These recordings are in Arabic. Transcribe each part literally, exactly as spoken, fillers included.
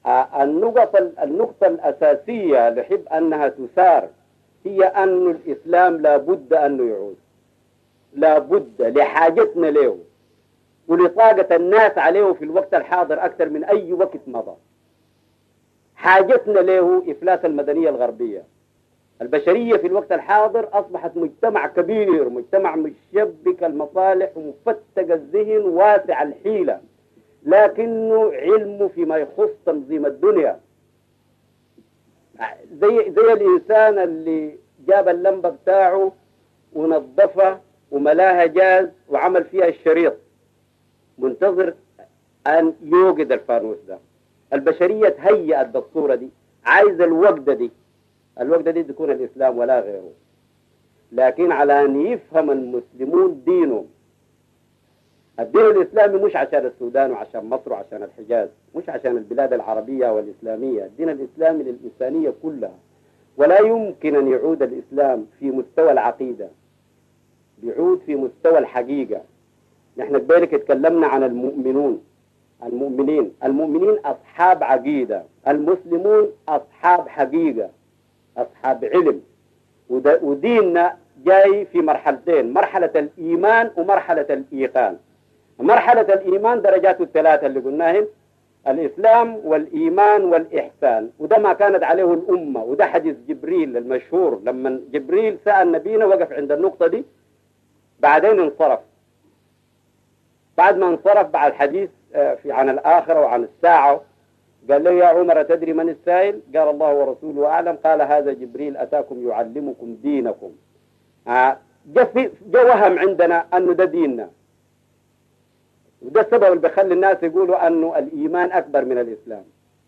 آه، النقطة النقطة الأساسية اللي أحب أنها تثار هي أن الإسلام لابد أنه يعود، لابد لحاجتنا له ولطاقة الناس عليه في الوقت الحاضر أكثر من أي وقت مضى. حاجتنا له إفلاس المدنية الغربية. البشرية في الوقت الحاضر أصبحت مجتمع كبير، مجتمع مشبك المصالح ومفتق الذهن واسع الحيلة، لكنه علمه فيما يخص تنظيم الدنيا. زي زي الإنسان اللي جاب اللمبة بتاعه ونظفها وملاها جاز وعمل فيها الشريط، منتظر أن يوجد الفانوس ده. البشرية تهيأت بالصورة دي، عايز الوجدة دي، الوجدة دي تكون الإسلام ولا غيره. لكن على أن يفهم المسلمون دينهم، الدين الإسلامي مش عشان السودان وعشان مصر وعشان الحجاز، مش عشان البلاد العربية والإسلامية. الدين الإسلامي للإنسانية كلها، ولا يمكن أن يعود الإسلام في مستوى العقيدة، بيعود في مستوى الحقيقة. نحن كذلك اتكلمنا عن المؤمنون، المؤمنين المؤمنين أصحاب عقيدة، المسلمون أصحاب حقيقة، أصحاب علم. وديننا جاي في مرحلتين، مرحلة الإيمان ومرحلة الإيقان. مرحلة الإيمان درجات الثلاثة اللي قلناهم، الإسلام والإيمان والإحسان، وده ما كانت عليه الأمة. وده حديث جبريل المشهور، لما جبريل سأل نبينا وقف عند النقطة دي، بعدين انصرف. بعد ما انصرف بعد الحديث في عن الآخرة وعن الساعة، قال له يا عمر تدري من السائل؟ قال الله ورسوله أعلم. قال هذا جبريل أتاكم يعلمكم دينكم. جاء وهم عندنا أنه ده ديننا، وده السبب اللي بيخلي الناس يقولوا أنه الإيمان أكبر من الإسلام.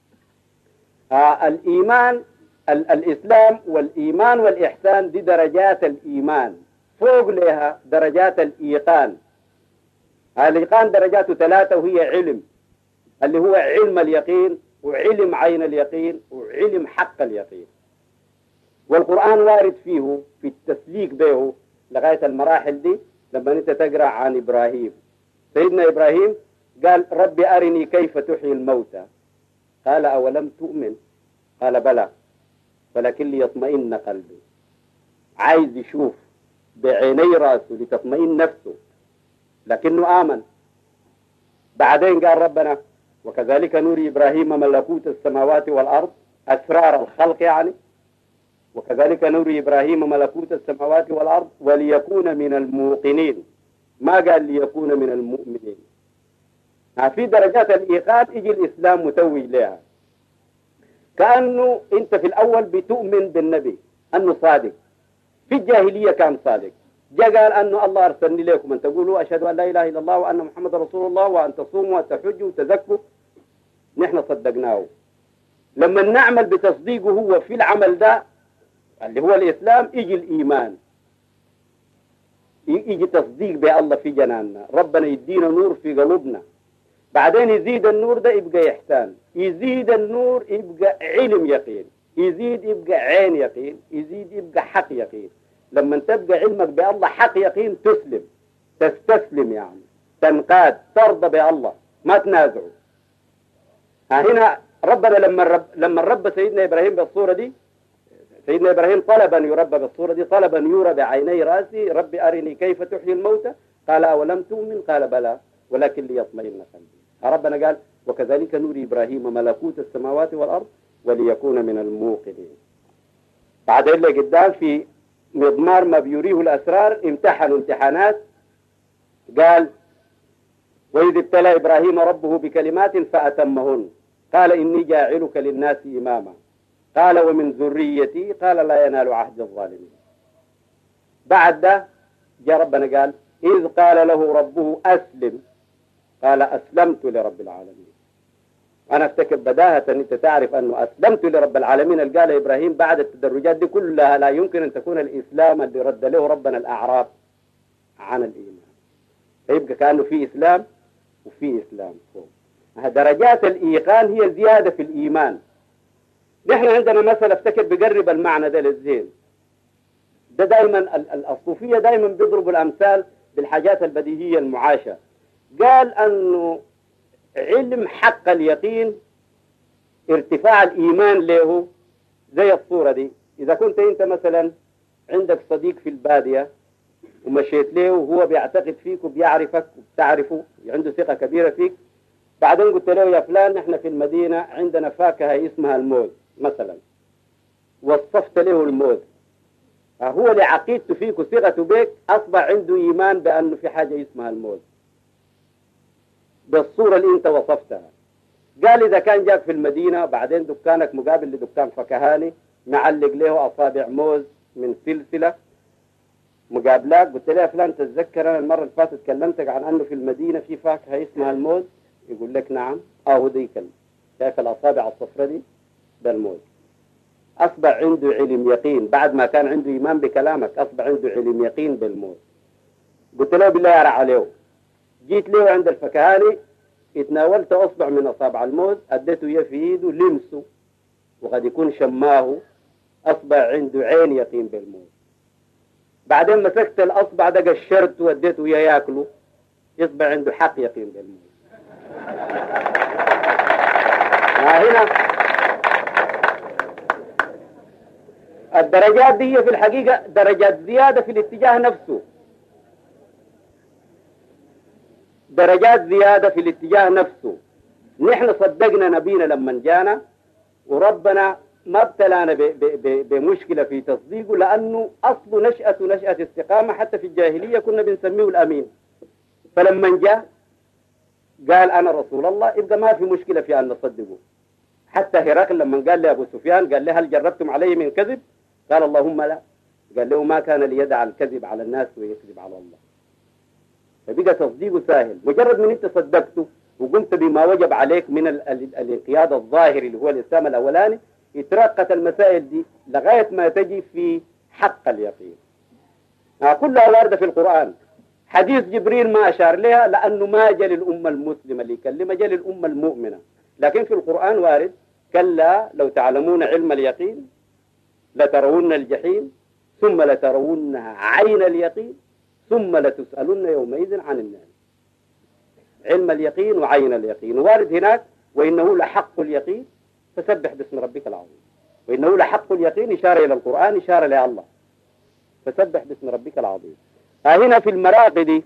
آه الإيمان ال الإسلام والإيمان والإحسان دي درجات الإيمان، فوق لها درجات الإيقان. الإيقان درجاته ثلاثة، وهي علم اللي هو علم اليقين، وعلم عين اليقين، وعلم حق اليقين. والقرآن وارد فيه في التسليك به لغاية المراحل دي. لما أنت تقرأ عن إبراهيم، سيدنا إبراهيم قال ربي أرني كيف تحيي الموتى، قال أولم تؤمن؟ قال بلى ولكن ليطمئن قلبي. عايز يشوف بعيني رأسه لتطمئن نفسه، لكنه آمن. بعدين قال ربنا وكذلك نوري إبراهيم ملكوت السماوات والأرض، أسرار الخلق يعني، وكذلك نوري إبراهيم ملكوت السماوات والأرض وليكون من الموقنين، ما قال ليكون من المؤمنين. في درجات الإيقان يجي الإسلام متوج لها، كأنه أنت في الأول بتؤمن بالنبي أنه صادق. في الجاهلية كان صادق، جاء قال أنه الله أرسلني لكم أن تقولوا أشهد أن لا إله إلا الله وأن محمد رسول الله وأن تصوموا وتحجوا وتزكوا. نحن صدقناه. لما نعمل بتصديقه هو في العمل ده اللي هو الإسلام، يجي الإيمان، يجي تصديق بالله في جناننا، ربنا يدينا نور في قلوبنا. بعدين يزيد النور ده يبقى إحسان، يزيد النور يبقى علم يقين، يزيد يبقى عين يقين، يزيد يبقى حق يقين. لما تبقى علمك بالله حق يقين تسلم، تستسلم يعني، تنقاد، ترضى بالله، ما تنازعه. هنا ربنا لما رب لما رب سيدنا إبراهيم بالصورة دي، سيدنا إبراهيم طلب أن يربى بالصورة دي، طلب أن يرى بعيني رأسي ربي أرني كيف تحيي الموتى، قال أولم تؤمن؟ قال بلى ولكن ليطمئن قلبي. ربنا قال وكذلك نوري إبراهيم ملكوت السماوات والأرض وليكون من الموقنين. بعدين اللي قدام في مضمار ما بيريه الأسرار امتحنوا امتحانات، قال وإذ ابتلى إبراهيم ربه بكلمات فأتمهن قال إني جاعلك للناس إماما قال ومن ذريتي قال لا ينال عهد الظالمين. بعد ده جاء ربنا قال إذ قال له ربه أسلم قال أسلمت لرب العالمين. أنا أفتكر بداهة أن أنت تعرف أنه أسلمت لرب العالمين اللي قال إبراهيم بعد التدرجات دي كلها لا يمكن أن تكون الإسلام اللي رد له ربنا الأعراب عن الإيمان. فيبقى كأنه في إسلام وفي إسلام فوق. درجات الإيقان هي الزيادة في الإيمان. نحن عندنا مثل افتكر بقرب المعنى ده للذهن. ده دائما الصوفية دائما بيضربوا الأمثال بالحاجات البديهية المعاشة. قال أنه علم حق اليقين ارتفاع الإيمان له زي الصورة دي. إذا كنت أنت مثلا عندك صديق في البادية ومشيت له وهو بيعتقد فيك وبيعرفك وبتعرفه، عنده ثقة كبيرة فيك، بعدين قلت له يا فلان نحن في المدينة عندنا فاكهة اسمها الموز مثلا، وصفت له الموز، هو لعقيدته فيك وثقته بك أصبح عنده إيمان بأنه في حاجة اسمها الموز بالصورة اللي أنت وصفتها. قال إذا كان جاك في المدينة بعدين دكانك مقابل لدكان فكهاني معلق له أصابع موز من سلسلة مقابلات، قلت له يا فلان تتذكر أنا المرة اللي فاتت كلمتك عن أنه في المدينة في فاكهة اسمها الموز؟ يقول لك نعم. أهو دي كلمة، شايف الأصابع الصفرة دي؟ ده الموز. أصبح عنده علم يقين بعد ما كان عنده إيمان بكلامك، أصبح عنده علم يقين بالموز. قلت له بالله يا عليه، جيت له عند الفكهاني اتناولت أصبع من أصابع الموز أديته إياه في إيده لمسه وقد يكون شماه، أصبح عنده عين يقين بالموز. بعدين مسكت الأصبع ده قشرته واديته إياه ياكله، يصبح عنده حق يقين بالموز. هنا الدرجات دي في الحقيقة درجات زيادة في الاتجاه نفسه، درجات زيادة في الاتجاه نفسه. نحن صدقنا نبينا لما جانا وربنا ما ابتلانا بمشكلة في تصديقه، لأنه أصل نشأة نشأة استقامة. حتى في الجاهلية كنا بنسميه الأمين، فلما جاء قال أنا رسول الله يبقى ما في مشكلة في أن نصدقه. حتى هرقل لما قال لأبو سفيان قال له هل جربتم علي من كذب؟ قال اللهم لا. قال له ما كان ليدع الكذب على الناس ويكذب على الله. فبقى تصديقه سهل، مجرد من انت صدقته وقمت بما وجب عليك من ال ال الانقياد الظاهري اللي هو الإسلام الأولاني، اترقت المسائل دي لغاية ما تجي في حق اليقين. كلها واردة في القرآن. حديث جبريل ما أشار لها لأنه ما جاء للأمة المسلمة اللي يكلمها، جاء للأمة المؤمنة، لكن في القرآن وارد كلا لو تعلمون علم اليقين لترون الجحيم ثم لترونها عين اليقين ثم لتسألن يومئذ عن النعيم. علم اليقين وعين اليقين وارد هناك. وإنه لحق اليقين فسبح باسم ربك العظيم. وإنه لحق اليقين إشارة إلى القرآن، إشارة إلى الله، فسبح باسم ربك العظيم. هنا في المراقد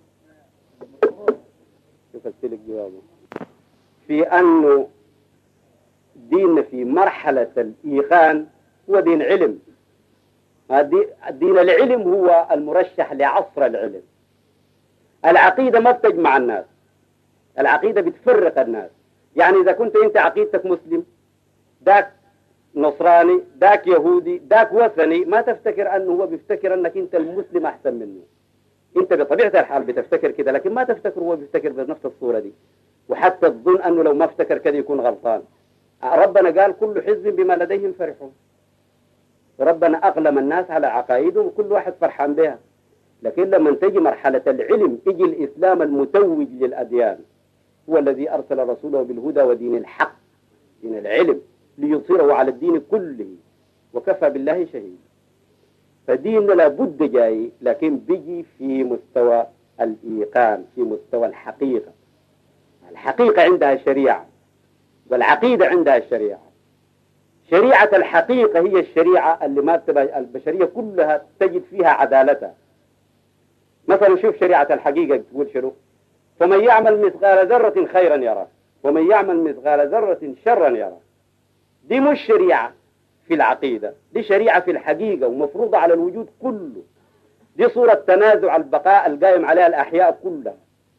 شوف السلك جوابه في أنه دين في مرحلة الإيقان هو دين علم. دين العلم هو المرشح لعصر العلم. العقيدة ما بتجمع الناس، العقيدة بتفرق الناس. يعني إذا كنت أنت عقيدتك مسلم، ذاك نصراني، ذاك يهودي، ذاك وثني، ما تفتكر أنه هو بيفتكر أنك أنت المسلم أحسن منه. أنت بطبيعة الحال بتفتكر كده، لكن ما تفتكر هو بيفتكر بنفس الصورة دي، وحتى تظن أنه لو ما افتكر كده يكون غلطان. ربنا قال كل حزب بما لديهم فرحون. ربنا أغلم الناس على عقائدهم وكل واحد فرحان بها. لكن لما تجي مرحلة العلم يجي الإسلام المتوج للأديان، هو الذي أرسل رسوله بالهدى ودين الحق، دين العلم، ليظهره على الدين كله وكفى بالله شهيد. فدين لابد جاي، لكن بيجي في مستوى الإيقان، في مستوى الحقيقة. الحقيقة عندها شريعة والعقيدة عندها الشريعة. شريعة الحقيقة هي الشريعة اللي ما تبقى البشرية كلها تجد فيها عدالتها. مثلا شوف شريعة الحقيقة تقول شنو؟ فمن يعمل مثقال ذرة خيرا يرى ومن يعمل مثقال ذرة شرا يرى. دي مش شريعة في العقيدة، دي شريعة في الحقيقة ومفروضة على الوجود كله. دي صورة تنازع البقاء القائم عليها الأحياء كلها.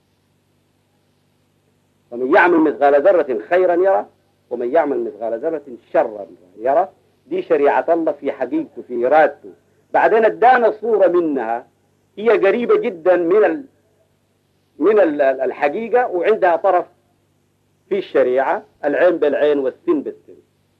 ومن يعمل مثقال ذرة خيرا يرى ومن يعمل مثقال ذرة شرا يرى. دي شريعة الله في حقيقته، في إرادته. بعدين ادانا صورة منها هي قريبة جدا من ال... من الحقيقة، وعندها طرف في الشريعة، العين بالعين والسن بالسن.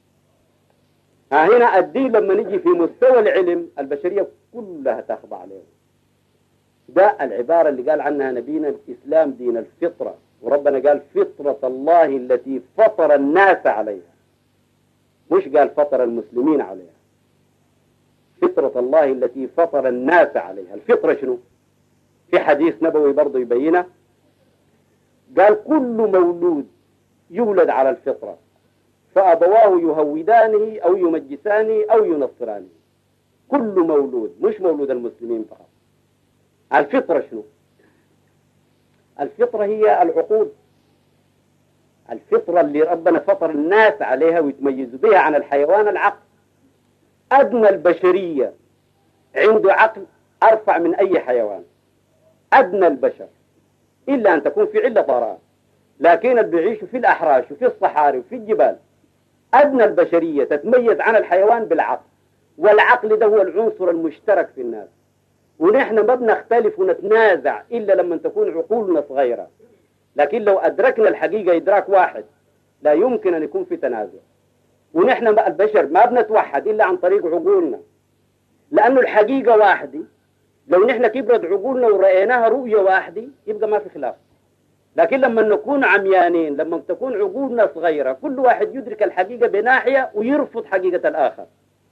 ها هنا الدين لما نجي في مستوى العلم البشرية كلها تخضع له. ده العبارة اللي قال عنها نبينا الإسلام دين الفطرة، وربنا قال فطرة الله التي فطر الناس عليها، مش قال فطر المسلمين عليها. فطرة الله التي فطر الناس عليها. الفطرة شنو؟ في حديث نبوي برضو يبينه، قال كل مولود يولد على الفطرة فأبواه يهودانه أو يمجسانه أو ينصرانه. كل مولود، مش مولود المسلمين فقط. الفطرة شنو؟ الفطرة هي العقول. الفطرة اللي ربنا فطر الناس عليها ويتميزوا بها عن الحيوان العقل. أدنى البشرية عنده عقل أرفع من أي حيوان، أدنى البشر، إلا أن تكون في علة طارئة. لكن اللي بيعيشوا في الأحراش وفي الصحاري وفي الجبال، أدنى البشرية تتميز عن الحيوان بالعقل. والعقل ده هو العنصر المشترك في الناس، ونحن ما بنختلف ونتنازع إلا لما تكون عقولنا صغيرة. لكن لو أدركنا الحقيقة إدراك واحد لا يمكن أن يكون في تنازع. ونحن البشر ما بنتوحد إلا عن طريق عقولنا، لأنه الحقيقة واحدة. لو نحن كبرت عقولنا ورأيناها رؤية واحدة يبقى ما في خلاف. لكن لما نكون عميانين، لما تكون عقولنا صغيرة، كل واحد يدرك الحقيقة بناحية ويرفض حقيقة الآخر.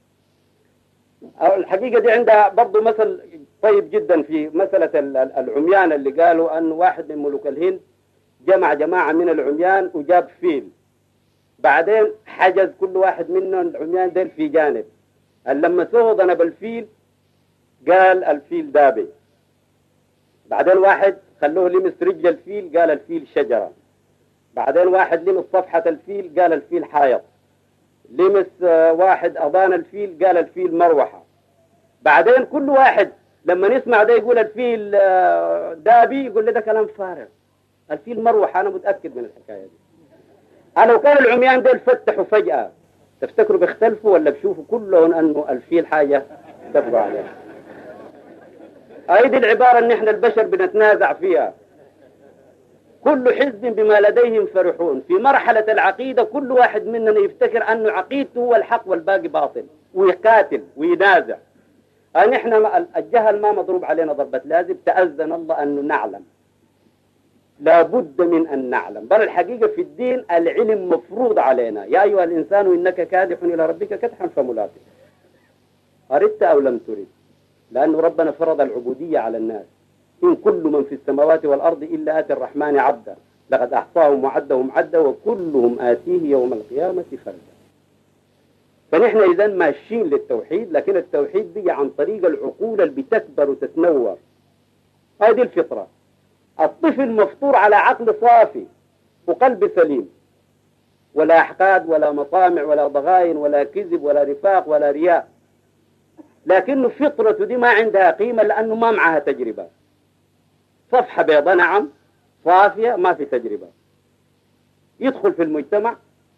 الحقيقة دي عندها برضو مثل طيب جدا في مسألة العميان، اللي قالوا أن واحد من ملوك الهند جمع جماعة من العميان وجاب فيل. بعدين حجز كل واحد منهم العميان ديل في جانب. لما سووا ذنب الفيل قال الفيل دابي. بعدين واحد خلوه لمس رجل الفيل قال الفيل شجرة. بعدين واحد لمس صفحة الفيل قال الفيل حائط. لمس واحد أضان الفيل قال الفيل مروحة. بعدين كل واحد لما نسمع ده يقول الفيل دابي يقول لي ده كلام فارغ، الفيل مروحة. أنا متأكد من الحكاية دي. أنا لو كان العميان دول فتحوا فجأة تفتكروا بيختلفوا ولا بشوفوا كلهم أنه الفيل حاجة اتفقوا عليها؟ هذه العبارة أن احنا البشر بنتنازع فيها. كل حزب بما لديهم فرحون. في مرحلة العقيدة كل واحد مننا يفتكر أنه عقيدته هو الحق والباقي باطل، ويقاتل وينازع. نحن الجهل ما مضروب علينا ضربة لازم، تأذن الله أنه نعلم، لابد من أن نعلم. بل الحقيقة في الدين العلم مفروض علينا. يا أيها الإنسان إنك كادح إلى ربك كدحا فملاقيه، أردت أو لم ترد، لأن ربنا فرض العبودية على الناس. إن كل من في السماوات والأرض إلا آتي الرحمن عبدا لقد أحصاهم وعدهم عدا وكلهم آتيه يوم القيامة فردا. فنحن إذن ماشيين للتوحيد، لكن التوحيد بيجي عن طريق العقول اللي بتكبر وتتنور. هذه الفطرة. الطفل مفطور على عقل صافي وقلب سليم، ولا أحقاد ولا مطامع ولا ضغائن ولا كذب ولا رفاق ولا رياء. لكنه فطرته دي ما عندها قيمة لأنه ما معها تجربة. صفحة بيضاء نعم صافية ما في تجربة. يدخل في المجتمع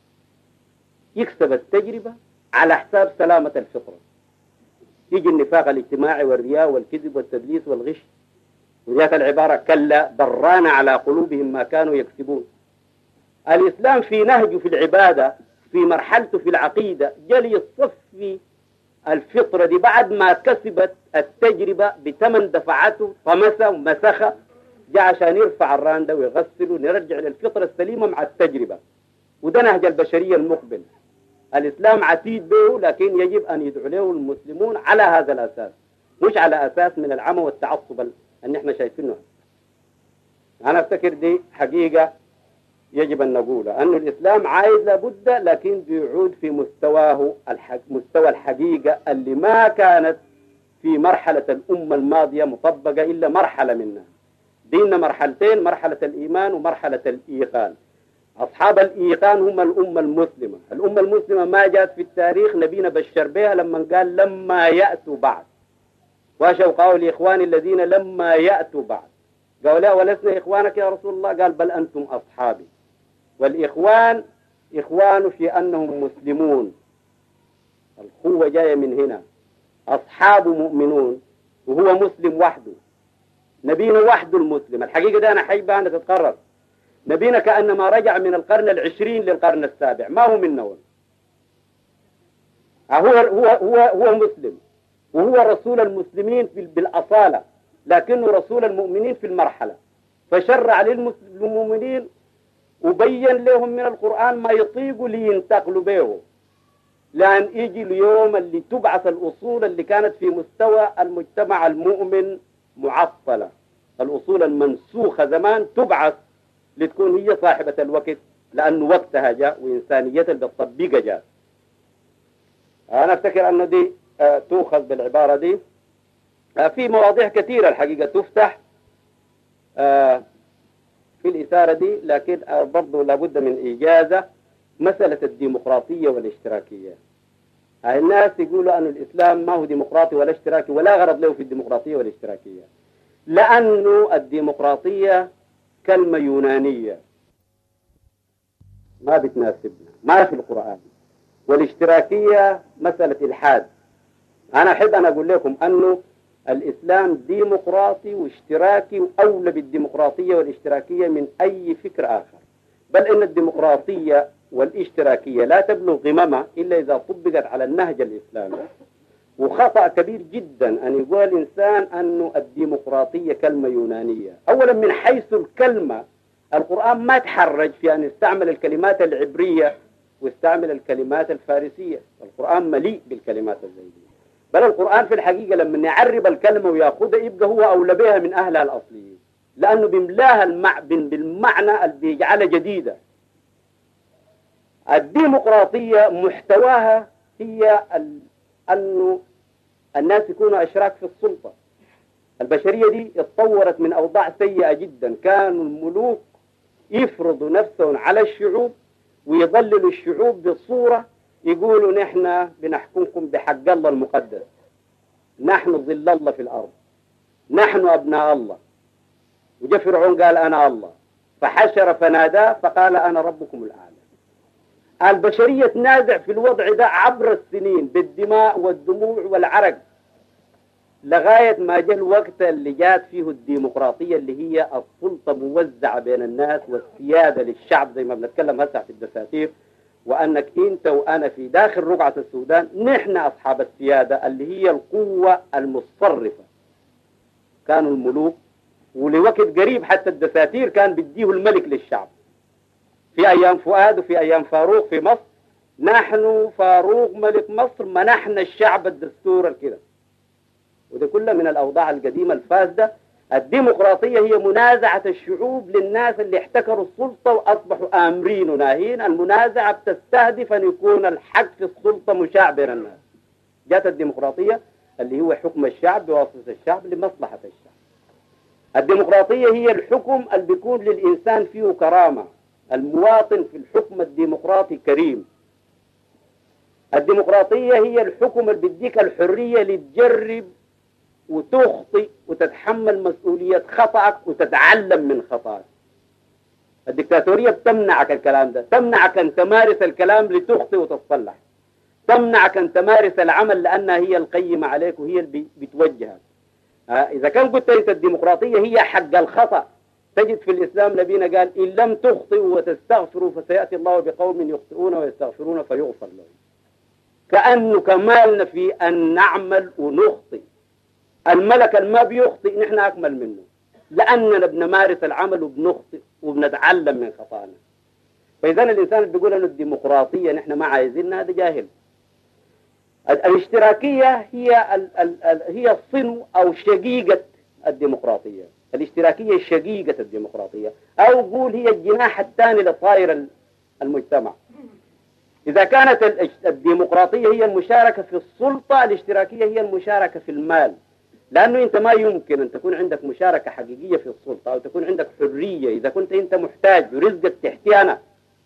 يكسب التجربة على حساب سلامة الفطرة. يجي النفاق الاجتماعي والرياء والكذب والتدليس والغش. وذاك العبارة كلا بران على قلوبهم ما كانوا يكسبون. الإسلام في نهجه في العبادة في مرحلته في العقيدة جل يصفي الفطرة دي بعد ما كسبت التجربة بثمن دفعته طمسة ومسخة، جاء عشان يرفع الران ده ويغسل ونرجع للفطرة السليمة مع التجربة. وده نهج البشرية المقبل. الإسلام عتيد به، لكن يجب أن يدعو له المسلمون على هذا الأساس، مش على أساس من العمى والتعصب أن احنا شايفينه. أنا أفتكر دي حقيقة يجب أن نقولها، أن الإسلام عايز لابد، لكن بيعود في مستواه الحق مستوى الحقيقة اللي ما كانت في مرحلة الأمة الماضية مطبقة إلا مرحلة منها. ديننا مرحلتين، مرحلة الإيمان ومرحلة الإيقان. أصحاب الإيقان هم الأمة المسلمة. الأمة المسلمة ما جاءت في التاريخ نبينا بشر بها لما قال لما يأتوا بعد، واشوا قالوا لإخوان الذين لما يأتوا بعد، قالوا لا ولسنا إخوانك يا رسول الله، قال بل أنتم أصحابي. والإخوان إخوان في أنهم مسلمون، القوة جاية من هنا. أصحاب مؤمنون وهو مسلم وحده، نبينا وحده المسلم. الحقيقة ده أنا حيبة أنا تتقرر، نبينا كأنما رجع من القرن العشرين للقرن السابع، ما هو من نول. هو, هو, هو, هو مسلم، وهو رسول المسلمين بالأصالة، لكنه رسول المؤمنين في المرحلة. فشرع للمؤمنين وبين لهم من القرآن ما يطيقوا لينتقلوا به، لأن يجي اليوم اللي تبعث الأصول اللي كانت في مستوى المجتمع المؤمن معطلة. الأصول المنسوخة زمان تبعث لتكون هي صاحبة الوقت لأنه وقتها جاء وإنسانية اللي بتطبقها جاء. أنا أفتكر أنه دي آه تؤخذ بالعبارة دي. آه في مواضيع كثيرة الحقيقة تفتح آه في الإثارة دي، لكن آه برضو لابد من إجازة مسألة الديمقراطية والاشتراكية. آه الناس يقولوا أن الإسلام ما هو ديمقراطي ولا اشتراكي، ولا غرض له في الديمقراطية والاشتراكية، لأنه الديمقراطية كلمة يونانية ما بتناسبنا، ما في القرآن. والاشتراكية مسألة الحاد. أنا أحب أن أقول لكم أنه الإسلام ديمقراطي واشتراكي، وأولى بالديمقراطية والاشتراكية من أي فكر آخر. بل إن الديمقراطية والاشتراكية لا تبلغ قممها إلا إذا طبقت على النهج الإسلامي. وخطأ كبير جدا أن يقول الإنسان أنه الديمقراطية كلمة يونانية. أولا من حيث الكلمة القرآن ما تحرج في أن يستعمل الكلمات العبرية ويستعمل الكلمات الفارسية. القرآن مليء بالكلمات الزيدية. بل القرآن في الحقيقة لما يعرب الكلمة ويأخذها يبقى هو أولى بها من أهلها الأصليين، لأنه بيملاها المع... بالمعنى اللي بيجعلها جديدة. الديمقراطية محتواها هي ال... أنه الناس يكونوا أشراك في السلطة. البشرية دي اتطورت من أوضاع سيئة جدا، كانوا الملوك يفرضوا نفسهم على الشعوب ويضللوا الشعوب بصورة يقولوا نحن بنحكمكم بحق الله المقدس، نحن ظل الله في الأرض، نحن أبناء الله. وجاء فرعون قال أنا الله، فحشر فنادى فقال أنا ربكم الأعلى. البشرية تنازع في الوضع ده عبر السنين بالدماء والدموع والعرق، لغاية ما جاء الوقت اللي جات فيه الديمقراطية اللي هي السلطة موزعة بين الناس والسيادة للشعب، زي ما بنتكلم هسه في الدساتير، وأنك أنت وأنا في داخل رقعة السودان نحن أصحاب السيادة اللي هي القوة المتصرفة. كانوا الملوك، ولوقت قريب حتى الدساتير كان بديه الملك للشعب. في أيام فؤاد وفي أيام فاروق في مصر، نحن فاروق ملك مصر منحنا الشعب الدستور الكده. وده كله من الأوضاع القديمة الفاسدة. الديمقراطية هي منازعة الشعوب للناس اللي احتكروا السلطة وأصبحوا آمرين وناهين. المنازعة بتستهدف أن يكون الحق في السلطة مشاع بين الناس. جاءت الديمقراطية اللي هو حكم الشعب بواسطة الشعب لمصلحة الشعب. الديمقراطية هي الحكم اللي بيكون للإنسان فيه كرامة. المواطن في الحكم الديمقراطي كريم. الديمقراطية هي الحكم اللي بيديك الحرية لتجرب وتخطئ وتتحمل مسؤولية خطأك وتتعلم من خطأك. الدكتاتورية بتمنعك الكلام ده، تمنعك أن تمارس الكلام لتخطئ وتتصلح، تمنعك أن تمارس العمل لأنها هي القيمة عليك وهي اللي بتوجهك. إذا كان قلت أنت الديمقراطية هي حق الخطأ، تجد في الإسلام نبينا قال إن لم تخطئوا وتستغفروا فسيأتي الله بقوم يخطئون ويستغفرون فيغفر لهم. كأنه كمالنا في أن نعمل ونخطئ. الملك الما بيخطئ نحن أكمل منه، لأننا بنمارس العمل وبنخطئ وبنتعلم من خطأنا. فإذا الإنسان اللي بيقول أن الديمقراطية نحن ما عايزينها هذا جاهل. الاشتراكية هي ال ال ال هي الصنو أو شقيقة الديمقراطية. الاشتراكية شقيقة الديمقراطية، أو قول هي الجناح الثاني لطائر المجتمع. إذا كانت الديمقراطية هي المشاركة في السلطة، الاشتراكية هي المشاركة في المال. لأنه أنت ما يمكن أن تكون عندك مشاركة حقيقية في السلطة أو تكون عندك حرية إذا كنت أنت محتاج ورزقك تحتي أنا.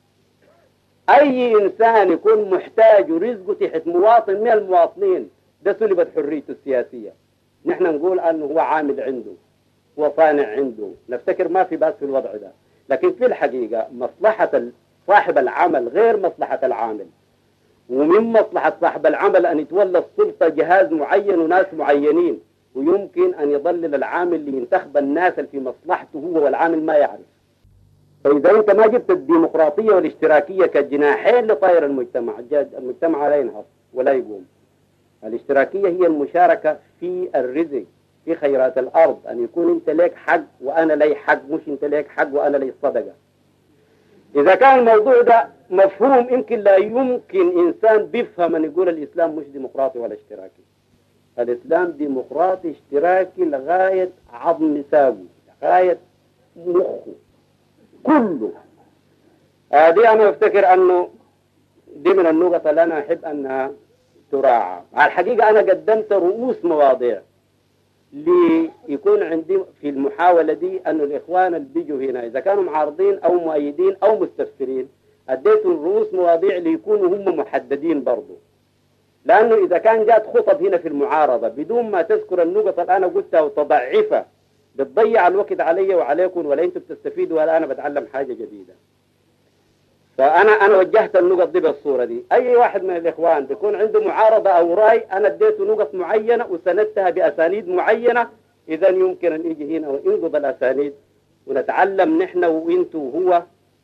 أي إنسان يكون محتاج ورزقه تحت مواطن من المواطنين ده سلبت حريته السياسية. نحن نقول أنه هو عامل عنده، هو صانع عنده، نفتكر ما في بأس في الوضع ده. لكن في الحقيقة مصلحة صاحب العمل غير مصلحة العامل. ومن مصلحة صاحب العمل أن يتولى السلطة جهاز معين وناس معينين، ويمكن أن يضلل العامل لينتخب الناس اللي في مصلحته هو والعامل ما يعرف. فإذا أنت ما جبت الديمقراطية والاشتراكية كجناحين لطائر المجتمع، المجتمع لا ينهض ولا يقوم. الاشتراكية هي المشاركة في الرزق، في خيرات الأرض، أن يكون أنت لك حق وأنا لي حق، مش أنت لك حق وأنا لي صدقة. إذا كان الموضوع ده مفهوم يمكن لا يمكن إنسان بيفهم أن يقول الإسلام مش ديمقراطي ولا اشتراكي. الإسلام ديمقراطي اشتراكي لغاية عظم ساقه، لغاية مخه كله. آه دي أنا أفتكر أنه دي من النقط اللي أنا أحب أنها تراعى. على الحقيقة أنا قدمت رؤوس مواضيع ليكون عندي في المحاولة دي أن الإخوان اللي بيجوا هنا إذا كانوا معارضين أو مؤيدين أو مستفسرين أديتهم رؤوس مواضيع ليكونوا هم محددين برضو، لأنه إذا كان جات خطب هنا في المعارضة بدون ما تذكر النقط اللي أنا قلتها وتضعفها بتضيع الوقت علي وعليكم، ولا أنتم بتستفيدوا ولا أنا بتعلم حاجة جديدة. فأنا أنا وجهت النقط دي بالصورة دي. أي واحد من الإخوان بيكون عنده معارضة أو رأي أنا اديته نقط معينة وسندتها بأسانيد معينة، إذا يمكن أن يجي هنا وينقض الأسانيد ونتعلم نحن وإنتوا وهو،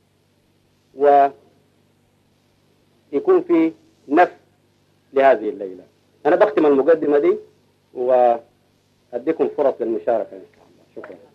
ويكون في نفس لهذه الليلة. أنا بختم المقدمة دي وأديكم فرص للمشاركة إن شاء الله. شكرا.